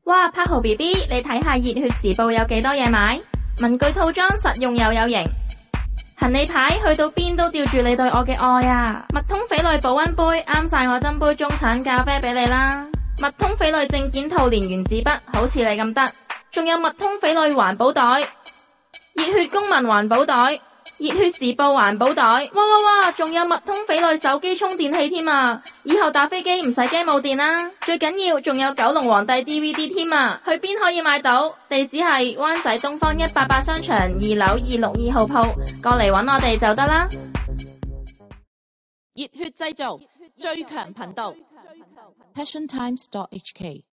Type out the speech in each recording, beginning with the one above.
哇，柏豪 BB，你睇下熱血時報有幾多嘢買？文具套裝實用又有型，行李牌去到邊都吊住你對我嘅愛啊！麥通翡翠保溫杯啱晒我斟杯中產咖啡俾你啦！麥通翡翠證件套連原子筆好似你咁得，仲有麥通翡翠環保袋，熱血公民環保袋。熱血時報環保袋，哇！仲有麥通翡翠手機充電器添啊！以後打飛機唔使驚冇電啦。最緊要仲有九龍皇帝 DVD 添啊！去邊可以買到？地址係灣仔東方188商場2樓262號鋪，過嚟搵我哋就得啦。 熱血製造最強頻道 PassionTimes.hk。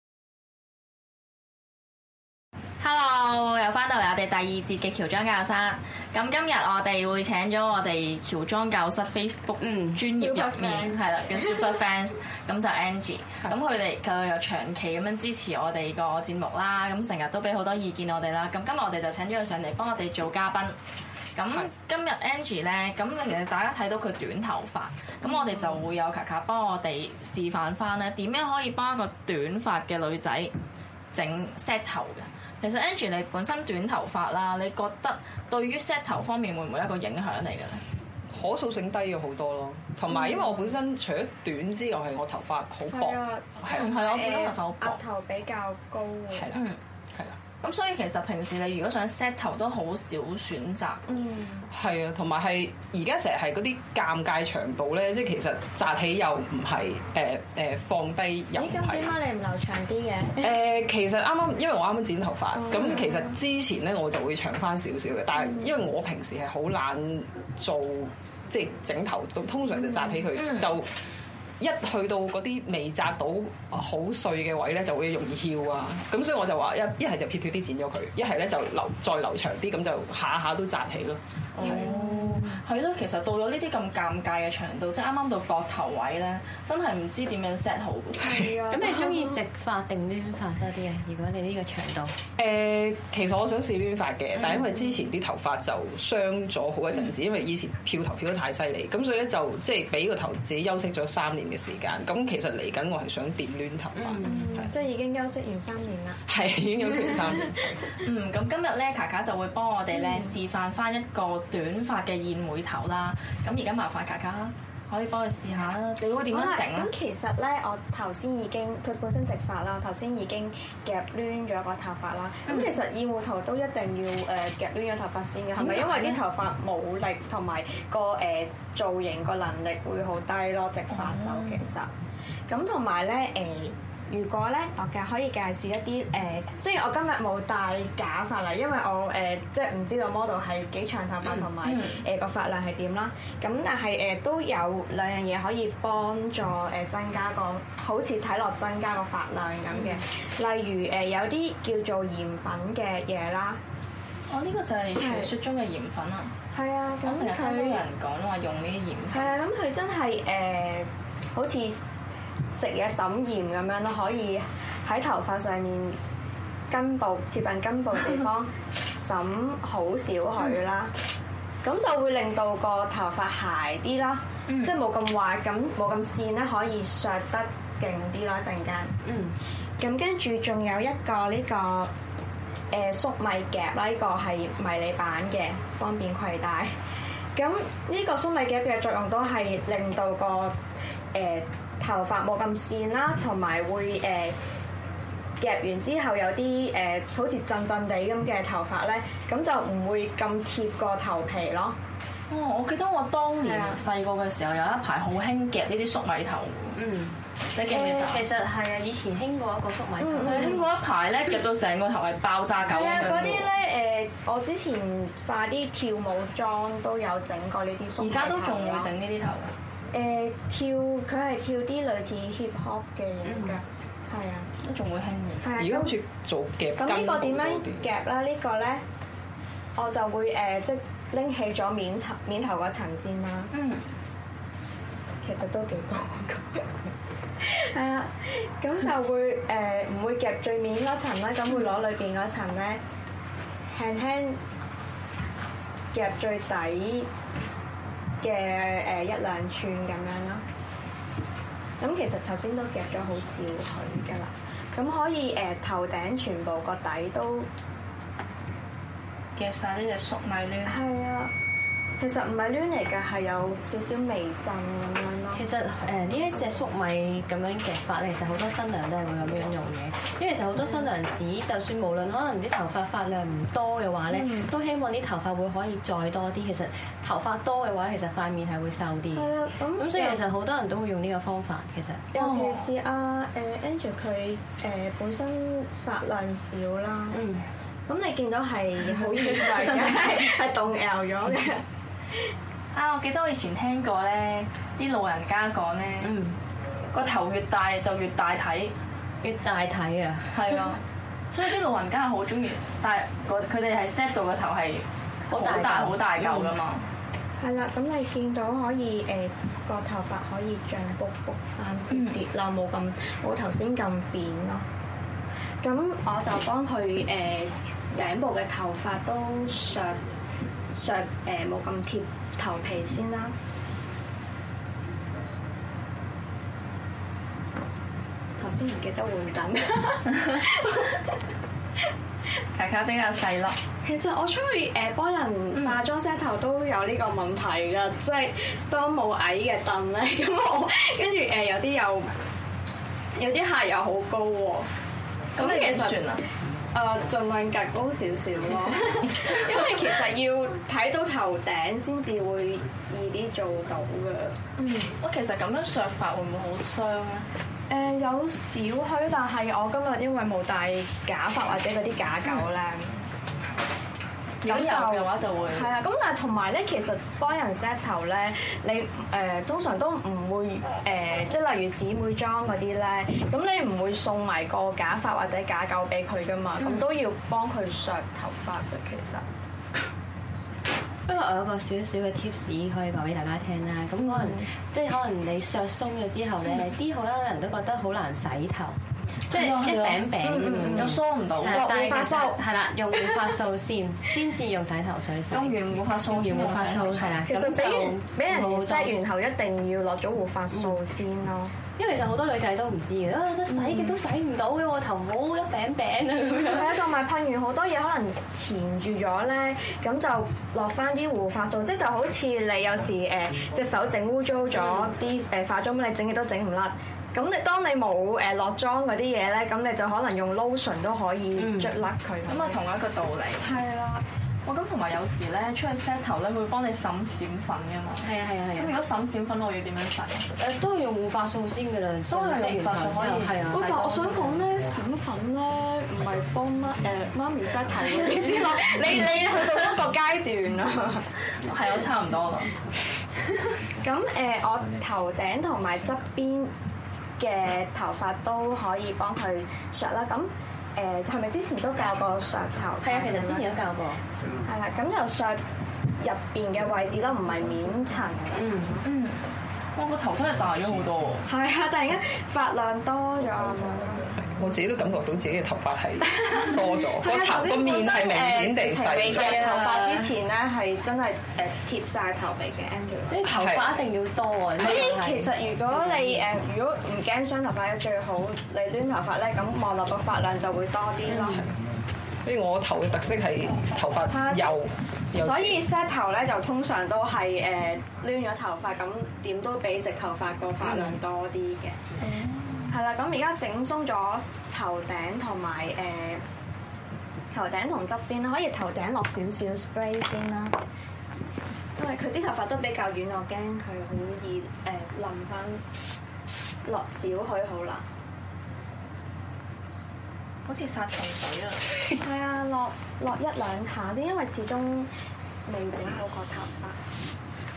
Hello， 又翻到嚟我哋第二節嘅喬裝教室。咁今日我哋會請咗我哋喬裝教室 Facebook 專頁入面係啦嘅 Super Fans， 咁就 Angie。咁佢哋又長期咁樣支持我哋個節目啦，咁成日都俾好多意見我哋啦。咁今日我哋就請咗佢上嚟幫我哋做嘉賓。咁今日 Angie 咧，咁其實大家睇到佢短頭髮，咁我哋就會有卡卡幫我哋示範翻咧點樣可以幫一個短髮嘅女仔整 set 頭嘅。其實 Angie 你本身短頭髮啦，你覺得對於 set 頭方面會唔會一個影響嚟嘅咧？ 可塑性低咗好多咯，同埋因為我本身除咗短之外，係我頭髮好薄， 係啊，我見到頭髮好薄， 額頭比較高嘅， 係啦，係啦。 咁所以其實平時你如果想 set 頭都好少選擇， 係啊，同埋係而家成日係嗰啲尷尬長度咧，即係其實紮起又唔係，放低又唔係。 咁點解你唔留長啲嘅？ 其實啱啱因為我啱啱剪頭髮，咁其實之前咧我就會長翻少少嘅，但係因為我平時係好懶做即係整頭，通常就紮起佢就。一去到嗰啲未紮到好碎嘅位咧，就會容易翹啊！咁所以我就話一係就撇脱啲剪咗佢，一係咧就再留長啲，咁就下下都紮起咯。 係咯，其實到咗呢啲咁尷尬嘅長度，即係啱啱到膊頭位咧，真係唔知點樣 set 好。 係啊， 咁你中意直髮定攣髮多啲啊？如果你呢個長度， 其實我想試攣髮嘅，但係因為之前啲頭髮就傷咗好一陣子，因為以前漂頭漂得太犀利，咁所以咧就即係俾個頭自己休息咗3年嘅時間。咁其實嚟緊我係想電攣頭髮， 即係已經休息完3年啦。 係已經休息完3年。 咁今日咧，卡卡就會幫我哋咧示範翻一個短髮嘅燕尾頭啦。咁而家麻煩卡卡可以幫佢試下啦。你會點樣整咧？ 咁其實咧，我頭先已經佢本身直髮啦，頭先已經夾攣咗個頭髮啦。咁其實燕尾頭都一定要夾攣咗頭髮先嘅，係咪？因為啲頭髮冇力同埋個造型個能力會好低咯，直髮就其實。咁同埋咧如果咧，我可以介紹一啲雖然我今日冇戴假髮啦，因為我即係唔知道 model 係幾長頭髮同埋個髮量係點啦。咁但係都有2樣嘢可以幫助增加個好似睇落增加個髮量咁嘅。例如有啲叫做鹽粉嘅嘢啦。 呢個就係傳説中嘅鹽粉啊！ 係啊，咁我成日聽到有人講話用呢啲鹽粉。 係啊，咁佢真係好似食嘢滲鹽咁樣咯，可以喺頭髮上面貼近根部嘅地方滲好少許啦，咁就會令到個頭髮鞋啲啦，即係冇咁滑，咁冇咁線咧，可以削得勁啲啦陣間。咁跟住仲有一個呢個粟米夾啦，呢個係迷你版嘅，方便攜帶。咁呢個粟米夾嘅作用都係令到個頭髮冇咁線啦，同埋會夾完之後有啲好似震震地咁嘅頭髮咧，咁就唔會咁貼個頭皮咯。 我記得我當年細個嘅時候有一排好興夾呢啲粟米頭。你記唔記得？ 其實係啊，以前興過一個粟米頭， 興過一排咧，夾到成個頭係爆炸狗咁樣。 嗰啲咧我之前化啲跳舞妝都有整過呢啲粟米頭。 而家都仲會整呢啲頭㗎？ 佢係跳啲類似 hip hop 嘅嘢㗎，係啊， 都仲會興嘅。 係啊， 而家好似做夾咁呢個點樣夾啦？呢個咧，我就會即拎起咗面頭嗰層先啦。其實都幾高㗎。係啊，咁就會唔會夾最面嗰層啦，咁會攞裏邊嗰層咧輕輕夾最底嘅1-2寸咁樣咯。 咁其實頭先都夾咗好少佢㗎啦。咁可以頭頂全部個底都夾晒呢隻粟米攣。 係啊。其實唔係攣嚟嘅，係有少少微震咁樣咯。 其實呢一隻粟米咁樣夾法咧，其實好多新娘都係會咁樣用嘅。因為其實好多新娘子，就算無論可能啲頭髮髮量唔多嘅話咧，都希望啲頭髮會可以再多啲。其實頭髮多嘅話，其實塊面係會瘦啲。係啊，咁所以其實好多人都會用呢個方法。其實尤其是Angel 佢本身髮量少啦。咁你見到係好易碎嘅，係動搖咗嘅。 啊！我記得我以前聽過咧，啲老人家講咧，個頭越大就越大體， 越大體啊， 係啊，所以啲老人家係好中意，但係佢哋係 set 到個頭係好大嚿噶嘛。 係啦，咁你見到可以個頭髮可以脹卜卜翻啲啦，冇頭先咁扁咯。咁我就幫佢頂部嘅頭髮都削冇咁貼頭皮先啦。頭先唔記得換緊， 卡卡比較細粒。 其實我出去幫人化妝 set 頭都有呢個問題㗎，即係當冇矮嘅凳咧，咁我跟住有啲客又好高喎。咁你其實算啊？ 盡量趌高少少咯，因為其實要睇到頭頂先至會易啲做到嘅。 我其實咁樣削髮會唔會好傷咧？ 有少許，但係我今日因為冇戴假髮或者嗰啲假狗咧。 有嘅話就會係啊，咁但係同埋咧，其實幫人 set 頭咧，你通常都唔會即係例如姊妹裝嗰啲咧，咁你唔會送埋個假髮或者假狗俾佢噶嘛，咁都要幫佢削頭髮嘅其實。 不過我有個少少嘅 tips 可以講俾大家聽啦，咁可能即係可能你削鬆咗之後咧，啲好多人都覺得好難洗頭。即係一餅餅咁樣， 又梳唔到。 但係其實係啦，用護髮素先至用洗頭水洗。 用完護髮素先用洗頭水。係啦， 其實俾人 set 完後一定要落咗護髮素先咯。 因為其實好多女仔都唔知嘅，即洗極都洗唔到嘅喎，頭好一餅餅啊咁樣。 係啊，同埋噴完好多嘢可能纏住咗咧，咁就落翻啲護髮素，即係就好似你有時隻手整污糟咗啲化妝品，你整極都整唔甩。咁當你冇落妝嗰啲嘢咧，咁你就可能用 lotion 都可以捽甩佢。 咁啊，同一個道理。 係啦。 哇！咁同埋有時咧出去 set 頭咧，佢會幫你審閃粉嘅嘛。 係啊。 咁如果審閃粉，我要點樣洗？ 都係用護髮素先㗎啦， 都係用護髮素可以。 係啊。 但我想講咧，閃粉咧唔係幫媽咪 set 頭嘅意思咯。你去到嗰個階段啊。 係，我差唔多啦。 咁我頭頂同埋側邊嘅頭髮都可以幫佢削啦，咁係咪之前都教過削頭？ 係啊，其實之前都教過。 係啦，咁就削入邊嘅位置咯，唔係面層。 哇！個頭真係大咗好多喎。 係啊，突然間髮量多咗。 我自己都感覺到自己嘅頭髮係多咗，個面係明顯地細咗。 頭髮之前咧係真係貼晒頭皮嘅 Angel。 即係頭髮一定要多喎。 所以其實如果你如果唔驚傷頭髮嘅，最好你攣頭髮咧，咁望落個髮量就會多啲咯。 所以我頭嘅特色係頭髮幼。 所以 set 頭咧就通常都係攣咗頭髮，咁點都比直頭髮個髮量多啲嘅。係啦，咁而家整鬆咗頭頂同埋頭頂同側邊啦，可以頭頂落少少 spray 先啦，因為佢啲頭髮都比較軟，我驚佢好易淋翻落少許好啦。 好似殺蟲水啊！ 係啊，落一兩下先，因為始終未整好個頭髮。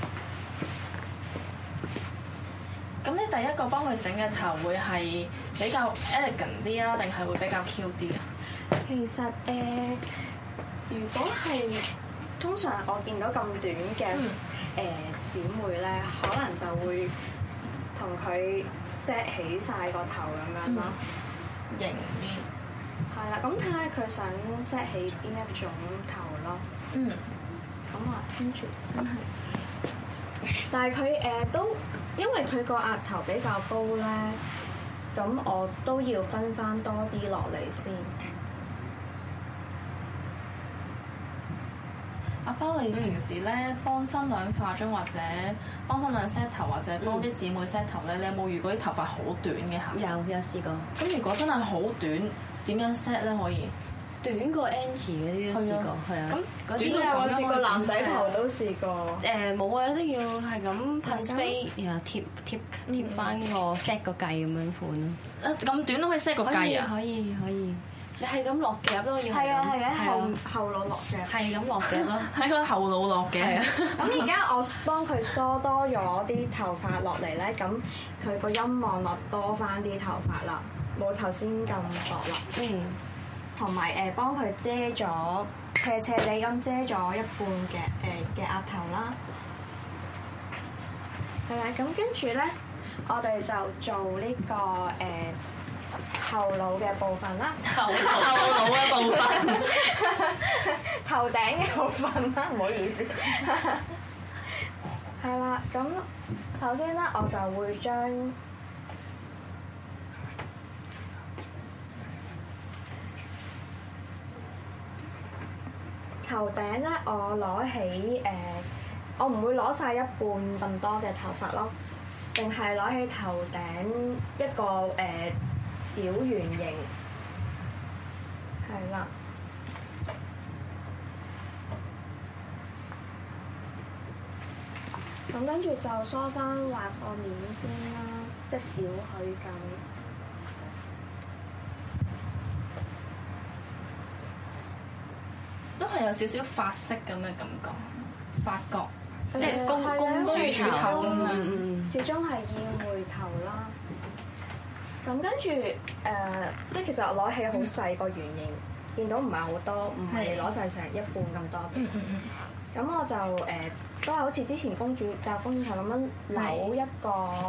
咁你第一個幫佢整嘅頭會係比較 elegant 啲啊，定係會比較 Q 啲啊？ 其實如果係通常我見到咁短嘅姊妹咧，可能就會同佢 set 起晒個頭咁樣咯， 型啲。 係啦，咁睇下佢想 set 起邊一種頭咯。咁啊，跟住真係，但係佢都因為佢個額頭比較高咧，咁我都要分翻多啲落嚟先。 阿包，你平時咧幫新娘化妝或者幫新娘 set 頭或者幫啲姊妹 set 頭咧，你有冇遇過啲頭髮好短嘅客？ 有試過。 咁如果真係好短，點樣 set 咧可以？ 短過 Angie 嗰啲都試過，係啊。咁啲咧我試過男仔頭都試過。 冇啊，都要係咁噴 spray，然後貼翻個 set 個髻咁樣款咯。 咁短都可以 set 個髻啊？ 可以。你係咁落夾咯，要係啊，後腦落夾。 係咁落夾咯， 喺個後腦落嘅。 咁而家我幫佢梳多咗啲頭髮落嚟咧，咁佢個音望落多翻啲頭髮啦，冇頭先咁薄啦。同埋幫佢遮咗斜斜地咁遮咗一半嘅額頭啦。係啦，咁跟住咧，我哋就做呢個後腦嘅部分啦。 後腦嘅部分， 頭頂嘅部分啦，唔好意思。係啦，咁首先咧，我就會將頭頂咧，我攞起我唔會攞晒一半咁多嘅頭髮咯，淨係攞起頭頂一個小圓形，係啦。咁跟住就梳翻畫個面先啦，即係少許咁。 都係有少少髮色咁嘅感覺，髮角， 即係公主頭咁樣。 始終係燕會頭啦。咁跟住即係其實我攞起好細個圓形，見到唔係好多，唔係攞晒成一半咁多嘅。咁我就都係好似之前公主頭咁樣扭一個，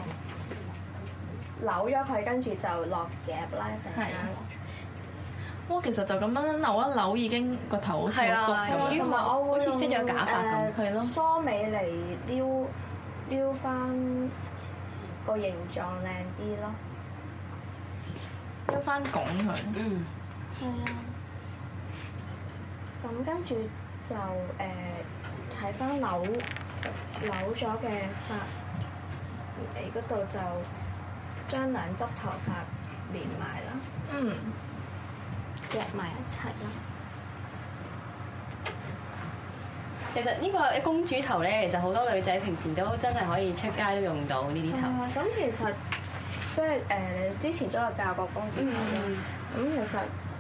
扭咗佢，跟住就落夾啦，一陣間。 哇！其實就咁樣扭一扭已經個頭好似好焗咁， 同埋我會好似識咗假髮咁， 係咯。 梳尾嚟撩翻個形狀靚啲咯， 撩翻拱佢。 係啊。咁跟住就睇翻扭咗嘅髮尾嗰度，就將兩側頭髮連埋啦。夾埋一齊啦。 其實呢個公主頭咧，其實好多女仔平時都真係可以出街都用到呢啲頭。 咁其實即係你之前都有教過公主頭啦。咁其實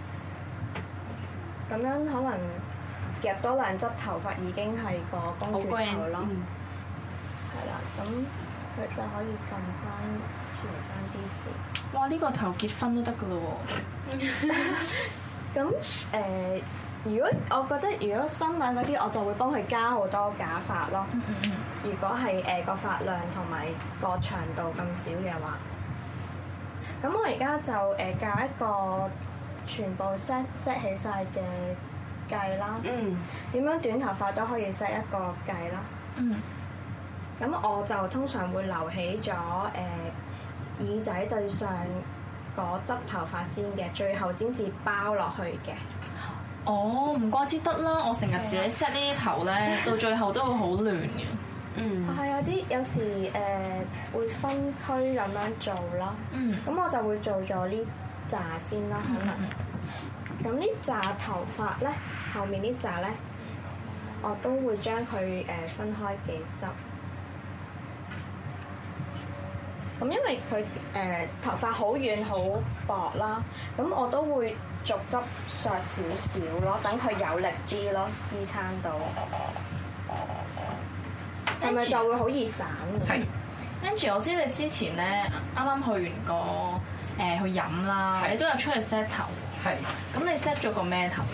咁樣可能夾多兩側頭髮已經係個公主頭咯。係啦，咁佢就可以撳翻前翻啲線。 哇！呢個頭結婚都得噶咯喎。 咁如果我覺得如果新娘嗰啲，我就會幫佢加好多假髮咯。如果係個髮量同埋個長度咁少嘅話，咁我而家就教一個全部 set 起晒嘅髻啦。點樣短頭髮都可以 set 一個髻啦。咁我就通常會留起咗耳仔對上嗰側頭髮先嘅，最後先至包落去嘅。 哦，唔怪之得啦！我成日自己 set 呢啲頭咧，到最後都會好亂嘅。 係有時會分區咁樣做咯。咁我就會做咗呢紮先啦，可能。咁呢紮頭髮咧，後面呢紮咧，我都會將佢分開幾執。咁因為佢頭髮好軟好薄啦，咁我都會逐執削少少咯，等佢有力啲咯，支撐到。係咪就會好易散？ 係。Angie，我知你之前咧啱啱去完個去飲啦，你都有出去 set 頭。 係。 咁你 set 咗個咩頭？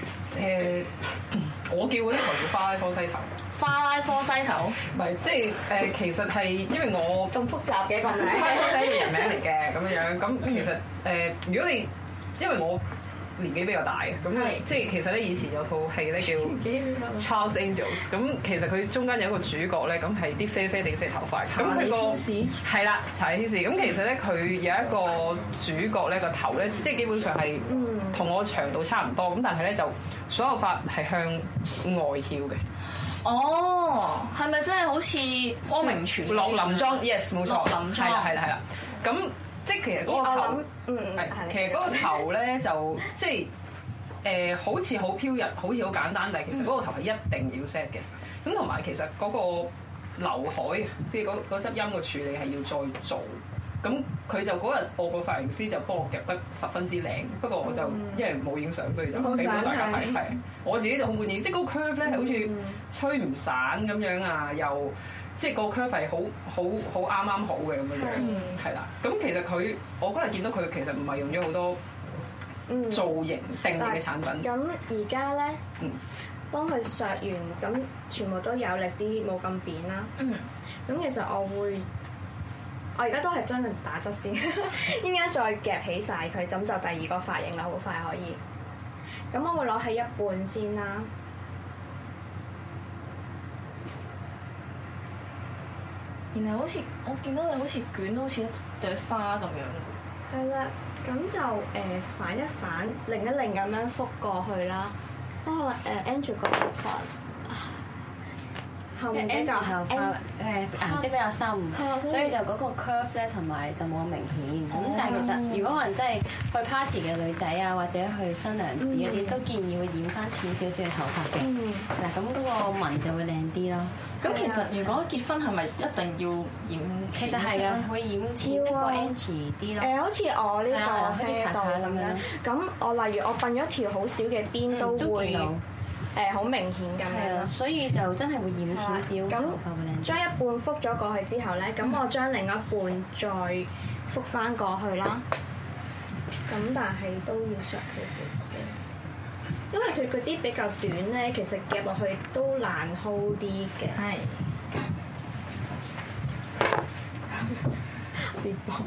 我叫嗰啲頭叫花拉科西頭。 花拉科西頭？ 唔係，即係其實係因為我咁複雜嘅一個名， 花拉科西嘅人名嚟嘅咁樣。咁其實如果你因為我年紀比較大嘅，咁即係其實咧以前有套戲咧叫 Charles Angels， 咁其實佢中間有一個主角咧，咁係啲啡啡地色頭髮，咁佢個係啦查理天使，咁其實咧佢有一個主角咧個頭咧，即係基本上係同我長度差唔多，咁但係咧就所有髮係向外翹嘅。 哦，係咪真係好似汪明荃落林莊 ？Yes， 冇錯， 林莊係啦。咁即係其實嗰個頭，其實嗰個頭咧就即係好似好飄逸，好似好簡單，但係其實嗰個頭係一定要 set 嘅。咁同埋其實嗰個劉海，即係嗰執音嘅處理係要再做。咁佢就嗰日我個髮型師就幫我夾得十分之靚，不過我就因為冇影相，所以就俾咗大家睇。係我自己就好滿意，即係嗰個 curve 咧係好似吹唔散咁樣啊，又即係個 curve 係好啱啱好嘅咁樣，係啦。咁其實我嗰日見到佢其實唔係用咗好多造型定嘅產品。 咁而家咧，幫佢削完，咁全部都有力啲，冇咁扁啦。咁其實我而家都係將佢打側先，依家再夾起晒佢，咁就第二個髮型啦，好快可以。咁我會攞起一半先啦。 然後好似我見到你好似捲到好似一朵花咁樣。 係啦，咁就反一反，擰一擰咁樣覆過去啦。不過Andrew 個頭髮後面比較顏色比較深，所以就嗰個 curve 咧同埋就冇咁明顯。咁但係其實如果可能真係去 party 嘅女仔啊，或者去新娘子嗰啲，都建議會染翻淺少少嘅頭髮嘅。嗱，咁嗰個紋就會靚啲咯。 咁其實如果結婚係咪一定要染？ 其實係啊，會染淺一個 inch 啲咯。 好似我呢個好似塔塔咁樣。 咁我例如我揼咗條好少嘅邊都會好明顯咁樣， 所以就真係會染淺少頭髮會靚。 將一半覆咗過去之後咧，咁我將另一半再覆翻過去啦。咁但係都要削少少，因為佢嗰啲比較短咧，其實夾落去都難 hold 啲嘅。 係。 跌波，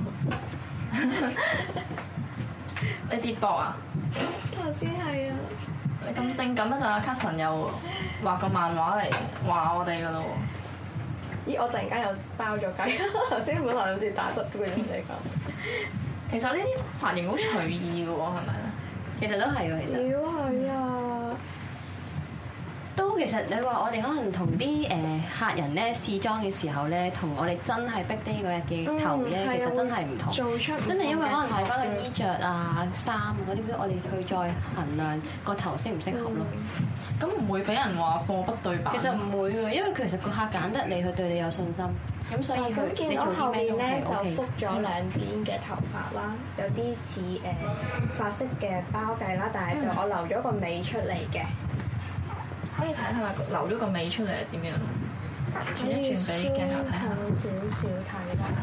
你跌波啊？ 頭先係啊。 你咁性感一陣，阿 Carson 又畫個漫畫嚟話我哋噶咯喎。 咦！我突然間又包咗雞，頭先本來好似打側都咁嚟講。 其實呢啲髮型好隨意嘅喎，係咪咧？ 其實都係喎，其實。 少係啊。 都其實你話我哋可能同啲客人咧試妝嘅時候咧，同我哋真係逼啲嗰日嘅頭咧，其實真係唔同。 做出真係因為可能睇翻個衣着啊、衫嗰啲，我哋去再衡量個頭適唔適合咯。 咁唔會俾人話貨不對版？ 其實唔會嘅，因為其實個客揀得你，佢對你有信心。咁所以佢見到後面咧就覆覆咗兩邊嘅頭髮啦，有啲似髮式嘅包髻啦，但係就我留咗個尾出嚟嘅。 可以睇下留咗個尾出嚟係點樣？轉一轉俾鏡頭睇下。 少少睇啦。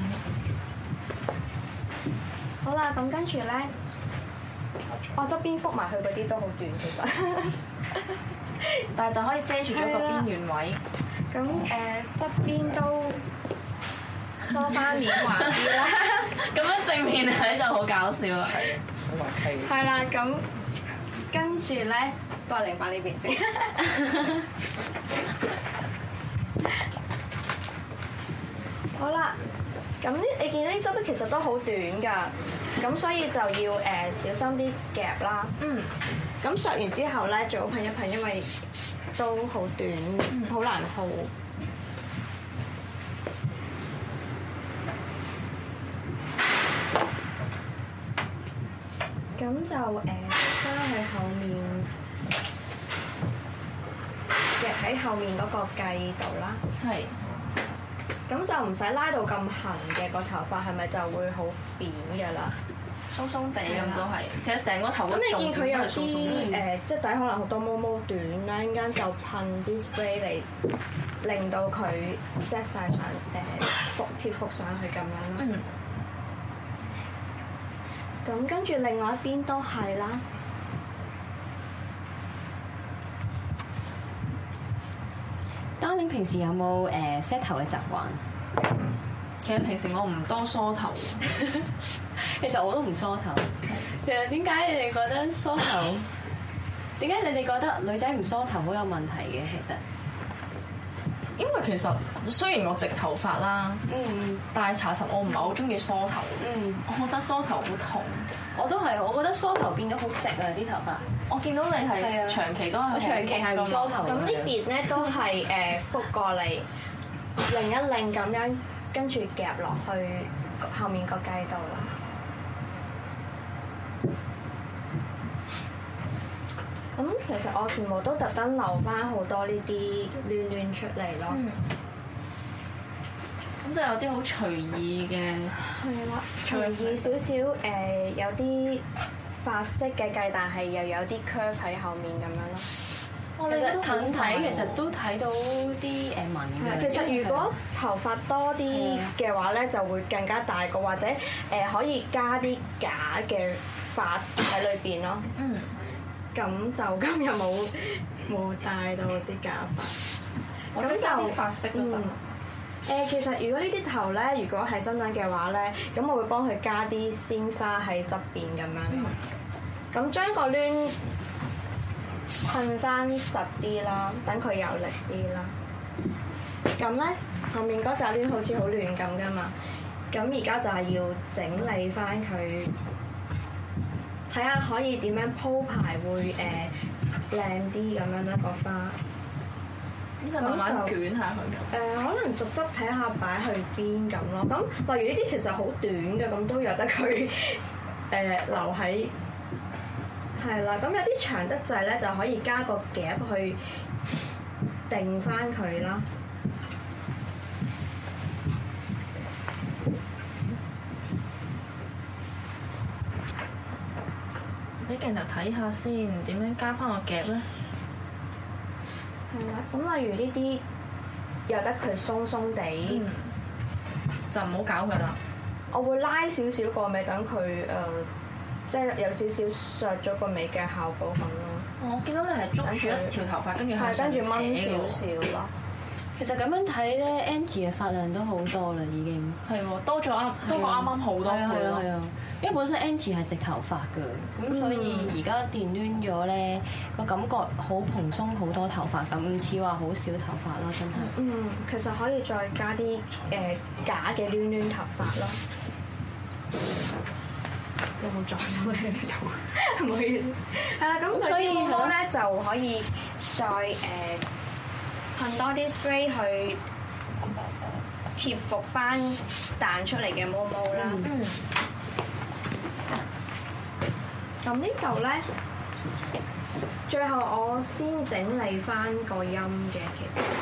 好啦，咁跟住咧，我側邊覆埋去嗰啲都好短，其實。 但係就可以遮住咗個邊緣位。 咁側邊都梳翻面橫啲啦。 咁樣正面睇就好搞笑啦。 係，好滑稽。 係啦，咁跟住咧，幫我擰翻呢邊先。好啦，咁你見呢執咧其實都好短㗎，咁所以就要小心啲夾啦。咁削完之後咧，最好噴一噴，因為都好短，好難 hold。咁就翻去後面夾喺後面嗰個髻度啦。 係。 咁就唔使拉到咁痕嘅個頭髮，係咪就會好扁㗎啦？ 鬆鬆地咁都係，其實成個頭都咁你見佢有鬆鬆啲即係底可能好多毛毛短啦，陣間就噴啲 spray 嚟令到佢 set 晒上貼服上去咁樣啦。咁跟住另外一邊都係啦。 Darling 平時有冇set 頭嘅習慣？ 其實平時我唔多梳頭， 其實我都唔梳頭。 其實點解你哋覺得梳頭？點解你哋覺得女仔唔梳頭好有問題嘅？其實， 因為其實雖然我直頭髮啦，但係查實我唔係好中意梳頭。我覺得梳頭好痛。 我都係，我覺得梳頭變咗好直啊啲頭髮。 我見到你係長期都係， 我長期係唔梳頭。 咁呢邊咧都係覆過嚟，擰一擰咁樣，跟住夾落去後面個髻度啦。咁其實我全部都特登留翻好多呢啲攣出嚟咯。 咁就有啲好隨意嘅， 係啦，隨意少少有啲髮色嘅髻，但係又有啲 curve 喺後面咁樣咯。 其實近睇其實都睇到啲紋嘅。 其實如果頭髮多啲嘅話咧，就會更加大個，或者可以加啲假嘅髮喺裏邊咯。咁就今日冇帶到啲假髮，咁就髮色都得。 其實如果呢啲頭咧，如果係新娘嘅話咧，咁我會幫佢加啲鮮花喺側邊咁樣。咁將個攣噴翻實啲啦，等佢有力啲啦。咁咧後面嗰紮攣好似好亂咁噶嘛，咁而家就係要整理翻佢。睇下可以點樣鋪排會靚啲咁樣啦個花， 咁就慢慢捲下佢。 可能逐執睇下擺去邊咁咯。咁例如呢啲其實好短嘅，咁都有得佢留喺係啦。咁有啲長得滯咧，就可以加個夾去定翻佢啦。 俾鏡頭睇下先，點樣加翻個夾咧？ 係啦，咁例如呢啲由得佢鬆鬆地， 就唔好搞佢啦。 我會拉少少個尾，等佢即係有少少削咗個尾嘅效果咁咯。 我見到你係捉住一條頭髮，跟住係跟住掹少少咯。 其實咁樣睇咧 ，Angie 嘅髮量都好多啦，已經係喎，多過啱啱好多倍咯。 係啊，因為本身 Angie 係直頭髮㗎，咁所以而家電攣咗咧，個感覺好蓬鬆好多頭髮咁，唔似話好少頭髮咯，真係。 其實可以再加啲假嘅攣頭髮咯。有冇撞到咧？有，唔好意思。係啦，咁所以毛咧就可以再噴多啲 spray 去貼服翻彈出嚟嘅毛毛啦。咁呢度咧，最後我先整理翻個音嘅，其實。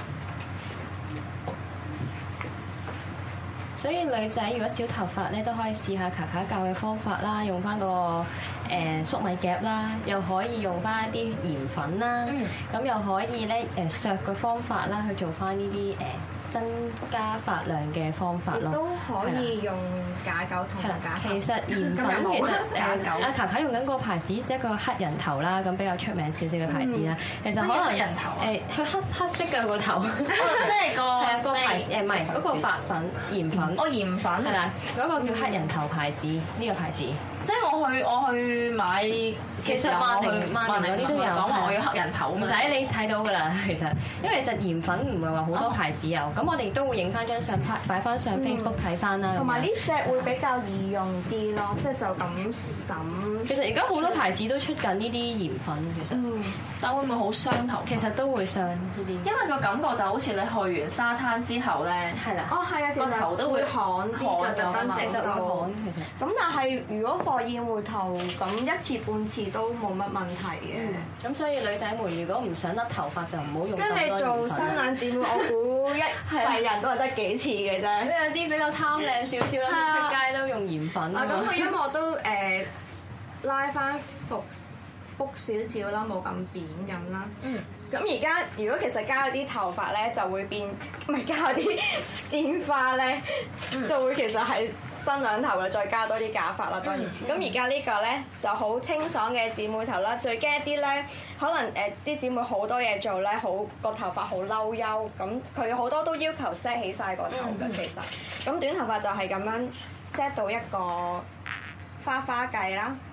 所以女仔如果小頭髮咧，都可以試下卡卡教嘅方法啦，用翻個粟米夾啦，又可以用翻一啲鹽粉啦，咁又可以咧削嘅方法啦，去做翻呢啲增加髮量嘅方法咯。 都可以用假狗同假狗。 其實鹽粉其實阿卡卡用緊個牌子，即係個黑人頭啦，咁比較出名少少嘅牌子啦。其實可能黑人頭佢黑色嘅個頭， 即係個牌唔係嗰個髮粉鹽粉。 鹽粉係啦，嗰個叫黑人頭牌子，呢個牌子。 即係我去買， 其實萬寧嗰啲都有講話我要黑人頭， 唔使你睇到㗎啦。其實因為其實鹽粉唔係話好多牌子有，咁我哋都會影翻張相擺翻上 Facebook 睇翻啦。 同埋呢隻會比較易用啲咯，即係就咁審。 其實而家好多牌子都出緊呢啲鹽粉，其實， 但會唔會好傷頭？ 其實都會傷呢啲， 因為個感覺就好似你去完沙灘之後咧， 係啦， 係啊，個頭都會旱啲嘅，特登整到。 其實咁但係如果貨宴會頭咁一次半次都冇乜問題嘅。 咁所以女仔們如果唔想甩頭髮就唔好用。 即係你做新娘姊妹，我估一世人都係得幾次嘅啫。 有啲比較貪靚少少啦，出街都用鹽粉。 咁個音樂都拉翻覆少少啦，冇咁扁咁啦。咁而家如果其實加咗啲頭髮咧，就會變，唔係加咗啲鮮花咧，就會其實係新娘頭嘅，再加多啲假髮啦。當然，咁而家呢個咧就好清爽嘅姊妹頭啦。最驚一啲咧，可能啲姊妹好多嘢做咧，好個頭髮好嬲憂，咁佢好多都要求 set 起晒個頭嘅。其實，咁短頭髮就係咁樣 set 到一個花計啦。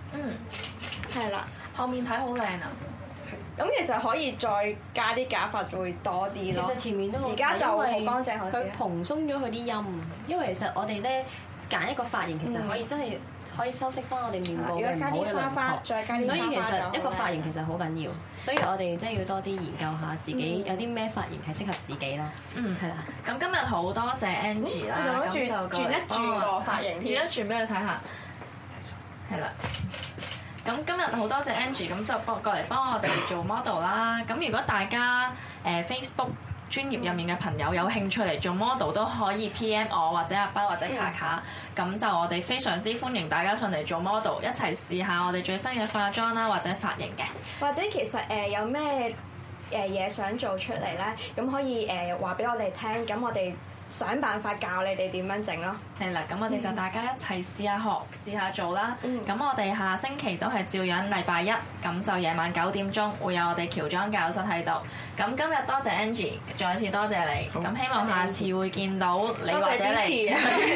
係啦。 後面睇好靚啊！ 咁其實可以再加啲假髮會多啲咯。 其實前面都好， 而家就好乾淨好少。 佢蓬鬆咗佢啲陰，因為其實我哋咧揀一個髮型，其實可以真係可以修飾翻我哋面部嘅唔好嘅輪廓。 再加啲所以其實一個髮型其實好緊要，所以我哋真係要多啲研究下自己有啲咩髮型係適合自己咯。係啦。 咁今日好多謝 Angie 啦， 我咁就轉一轉個髮型， 轉一轉俾你睇下。係啦。咁今日好多謝 Angie，咁就過嚟幫我哋做 model 啦。咁如果大家Facebook 專頁入面嘅朋友有興趣嚟做 model，都可以 PM 我或者阿包或者卡卡。咁就我哋非常之歡迎大家上嚟做 model，一齊試下我哋最新嘅化妝啦或者髮型嘅。 或者其實有咩嘢想做出嚟咧，咁可以話俾我哋聽，咁我哋想辦法教你哋點樣整咯。 係啦，咁我哋就大家一齊試下學，試下做啦。咁我哋下星期都係照樣禮拜一，咁就夜晚9點鐘會有我哋喬裝教室喺度。咁今日多謝 Angie，再一次多謝你。咁希望下次會見到你或者你，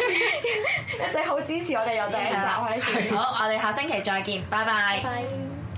一直好支持我哋有第一集開始。 好，我哋下星期再見，拜拜。 拜。